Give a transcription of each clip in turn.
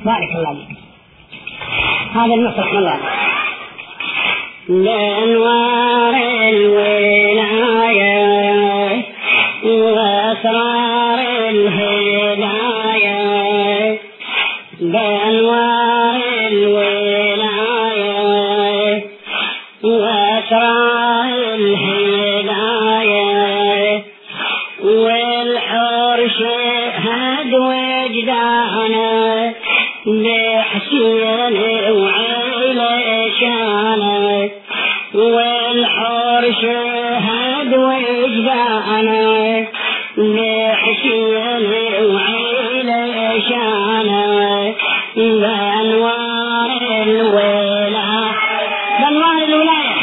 بارك الله فيك. هذا المسرح الله لأنوار الولاية وأسرار الهداية، بأنوار الولاية وأسرار الهداية، والحر شهد وجدانه لحسين وعلى شانه، والحر شهد وجدانه لحسين وعلى شانه، بأنوار الولاية بأنوار الولاية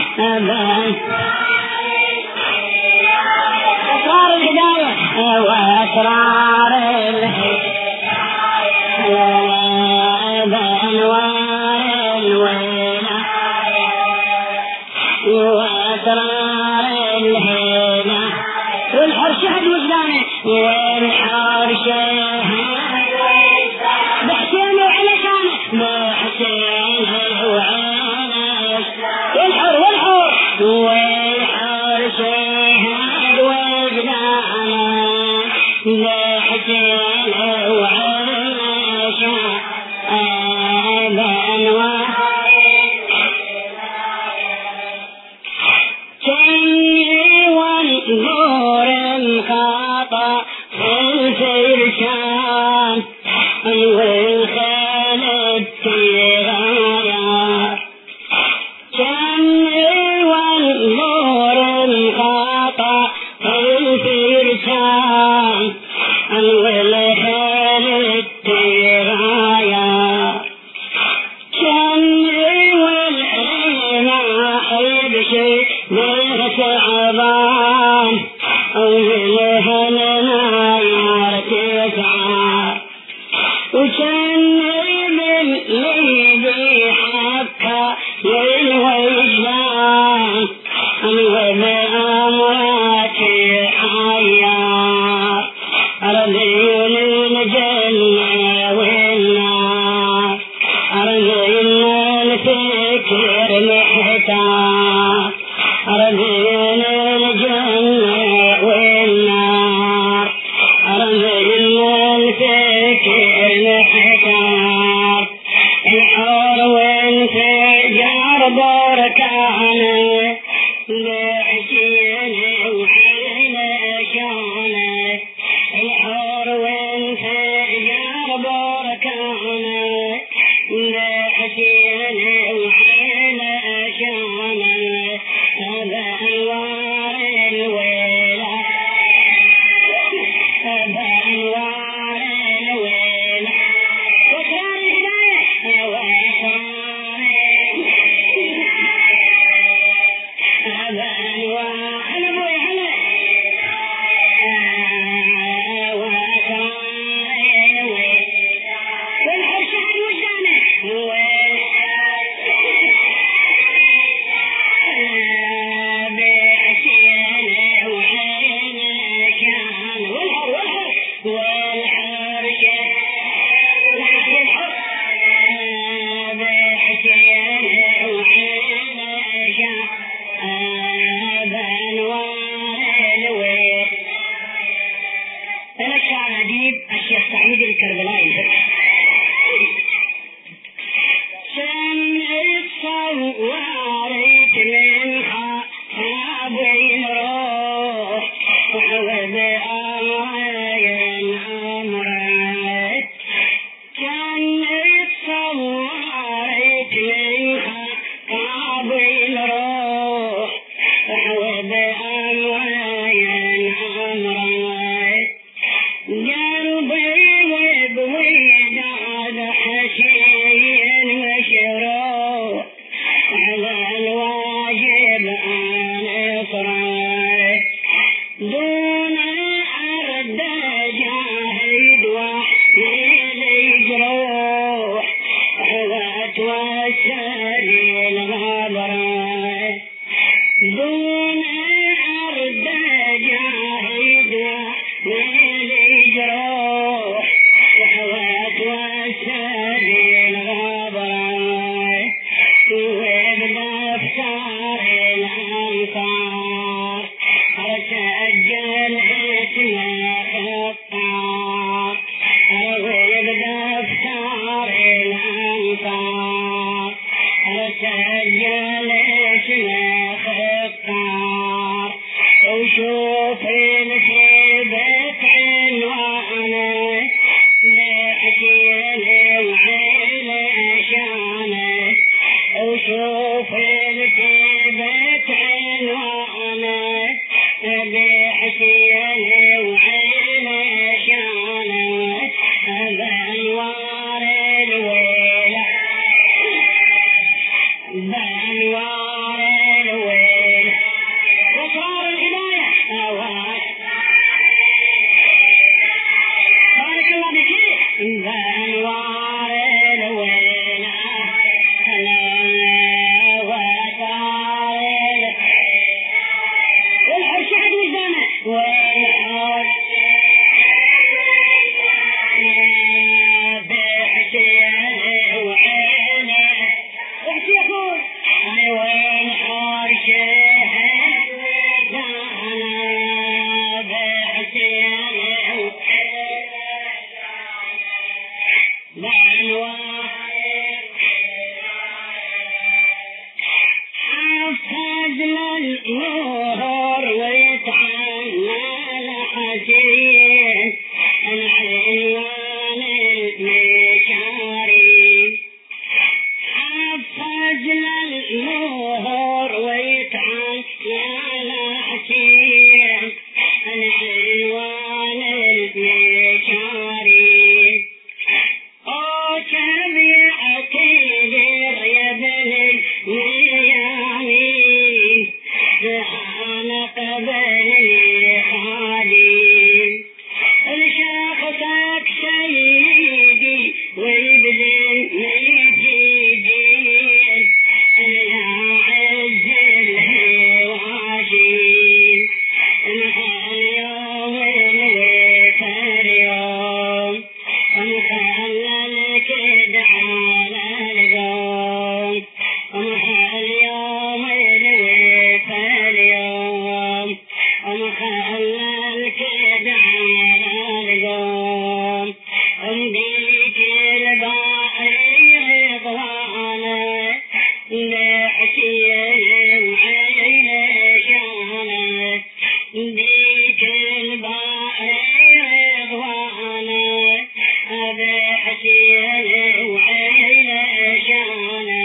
أسرار الهداية وأسرار الهداية، بأنوار الولاية وأسرار الهداية، والحر شهد وجدانه والحر شهد بحسين وعلى شانه، بحسين وعلى والحر شهد وجدانه لحسين وعلى شانه، بأنوار جني والنور انقطع في الفرشان، والخيل التغير جني والنور انقطع في الفرشان، والخيل التغير جني والرماح يبشر بالصعبان، والهنا تسعى، وجني من ليدي حبكى للوجدان، والأموات حيار أرضين الجنة والنار، أرضين الفكر محتار، أرضين الجنة والنار، أرضين الفكر محتار، الحور وانفجار بركانه لحسين وعلى شانه، الحور وانفجار بركانه لحسين وعلى شانه، بأنوار الولاية بأنوار الولاية مشاري حفظ للنهر ويطعن يالعشير العنوان المشاري كم يعتذر يا بني ميامين أنا قبلي خالي لشخصك سيدي ويبذل ميتيدين يا عز الهواشين اليوم الوفر يوم ونخللك على القوم اليوم الوفر يوم ونخللك على القوم نديك الباقي رضوانا نحكي وعين شانا نديك الباقي رضوانا بحكي وعين شانا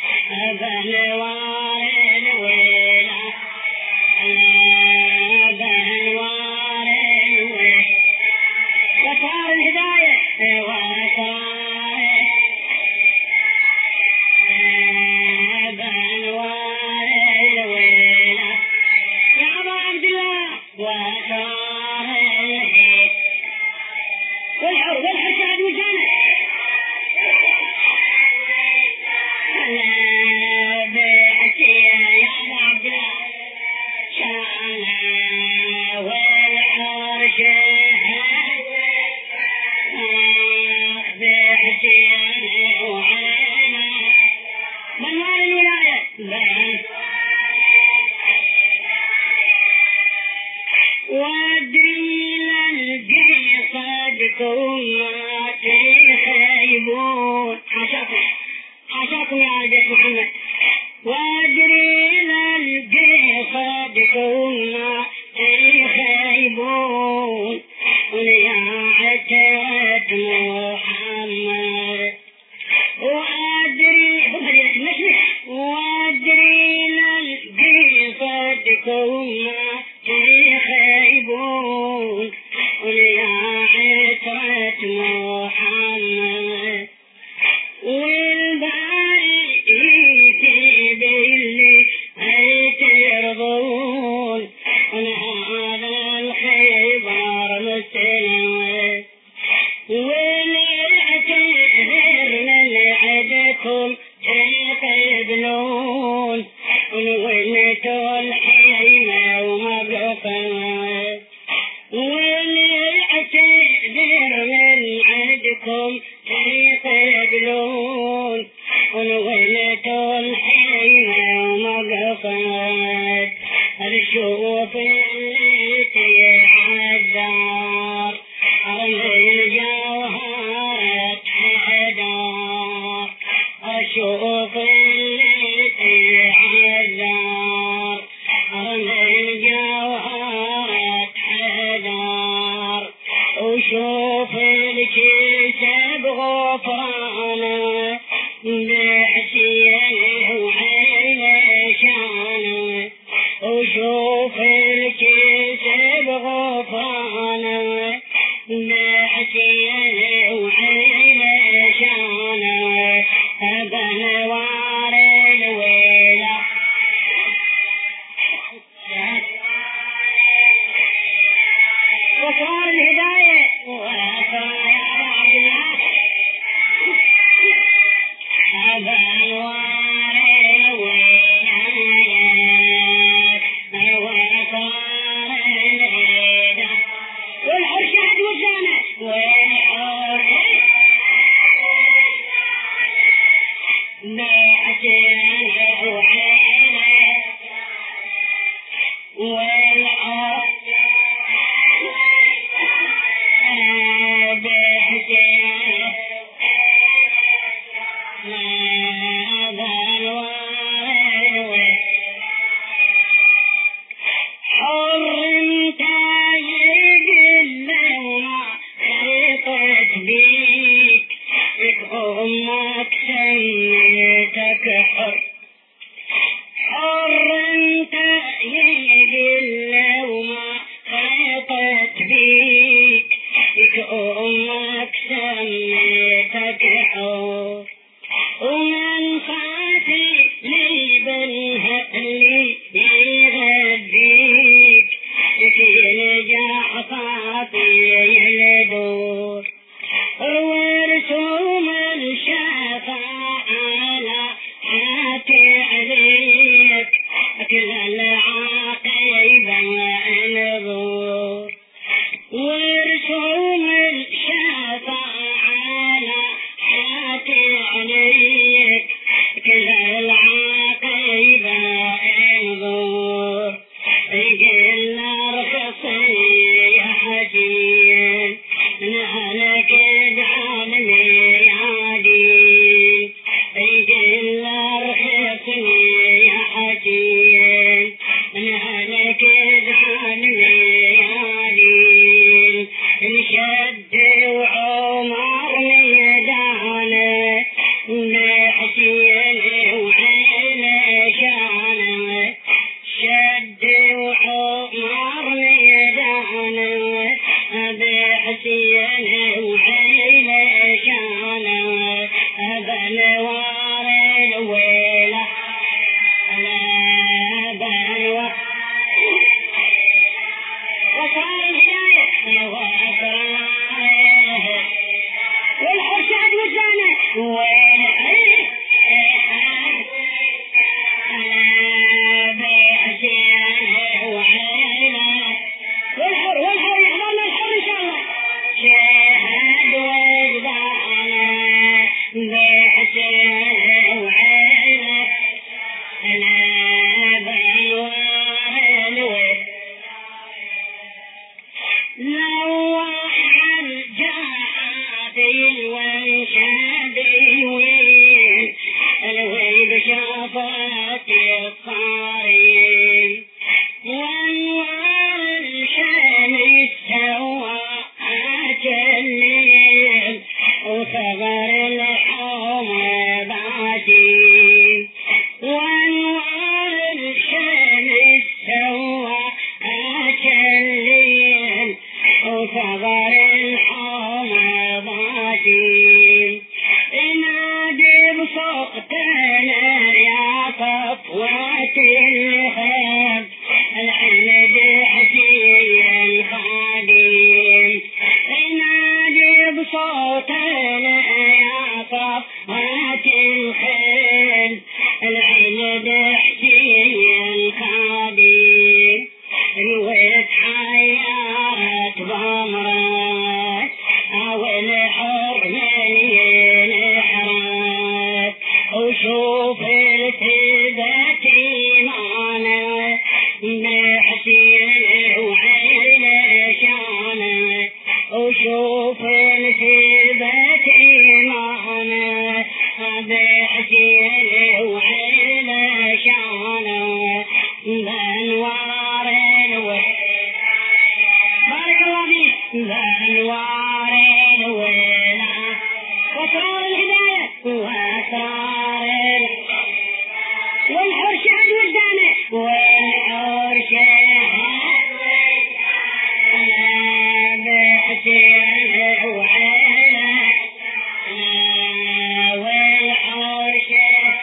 بهنوار الويلة بهنوار الويلة وصار الهداية وصار بهنوار الويلة يا أبا عبد الله وصار الهداية والحر سعد وجانه بحكي يا أبا عبد الله شانا والحر شهد بحكي وعينا بنوار الولاية وادري للقي صدقوا ما تخيبون حاشاكم يا عبد محمد وادري للقي صدقوا ما تخيبون ويا عترة محمد وادري للقي صدقوا ما تخيبون ويا عترة محمد والباري باللي ترضون هذا الخيبر مستلم ولعتذر من عدكم تقبلون ونتوا الحيمة ومقفل ولعتذر من عدكم تقبلون ونتوا الحيمة ومقفل الشوف اللي تحذر الجوهرة حدار الشوف اللي تحذر الجوهرة حدار وشوف الكتاب غوف أمك سميتك حر حر انت يجل وما خيطت بيك أمك سميتك حر ومن خافي لي بنها اللي يغذيك ينجح خاطي يلدور ورسوم الشفاعة على حاتي عليك كل العاقبة انظر ورسوم الشفاعة على حاتي عليك كل العاقبة انظر قلنا رخصي يا حجين نهلك ادعمني يا دين قلنا رخصني يا حجين نهلك ادعمني يا دين نشد وعمر ميدانه بحسين وعينه شانه شد وعمر ميدانه بحسين وعينه شانه بنوار الويله بنوار وصار الهدايه واسراره والحساد وزانه والحر يحضرنا الحر ان شاء الله شهد وجدعنا بحسين وعينه انا بانوار الويل لوح الجحافي الوانشادي وين الويل شافت الصارين وانوار الشمس سواء الليل وصغر الحوم بعشين وانوار الشمس سواء الليل وصغر الحوم بعشين نادي بصوتنا يا صفوة الخيل الحين بحسين خادم نادي بصوتنا يا صفوة الخيل الحين بحسين خادم رويت حيارة ضمرات أو الحر من ينحرات وشوف التبات إيمانه بحسين وعينه شانه وشوف التبات إيمانه بحسين وعينه شانه بانوار الويل بارك الله فيك بانوار الويل واسرار الهدايه واسرار والحر شهد وجدانه والحر شهد بحسين وعينه والحر شهد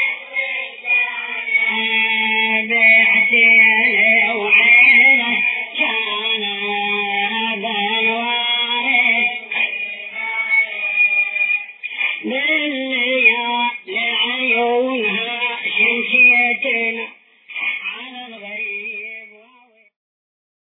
بحسين وعينه كان بانوار